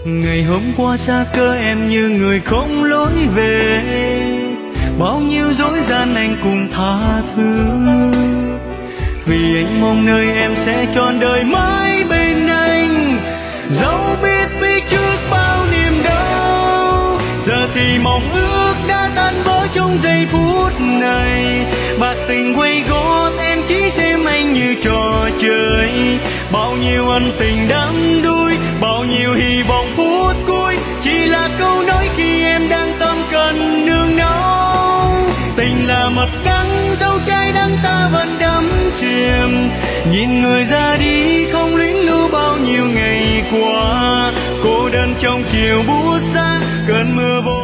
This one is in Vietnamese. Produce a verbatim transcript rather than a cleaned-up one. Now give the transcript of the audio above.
Ngày hôm qua xa cơ em như người không lối về, bao nhiêu dối gian anh cùng tha thứ, vì anh mong nơi em sẽ trọn đời mãi bên anh, dẫu biết phía trước bao niềm đau. Giờ thì mong ước đã tan vỡ trong giây phút này, bạc tình quay gót em chỉ xem anh như trò chơi, bao nhiêu ân tình đắm đuối, bao nhiêu hy vọng phút cuối chỉ là câu nói khi em đang tâm cần nương náu. Tình là mật đắng, dẫu trái đắng ta vẫn đắm chìm, nhìn người ra đi không luyến lưu bao nhiêu ngày qua, cô đơn trong chiều buốt xa cơn mưa vô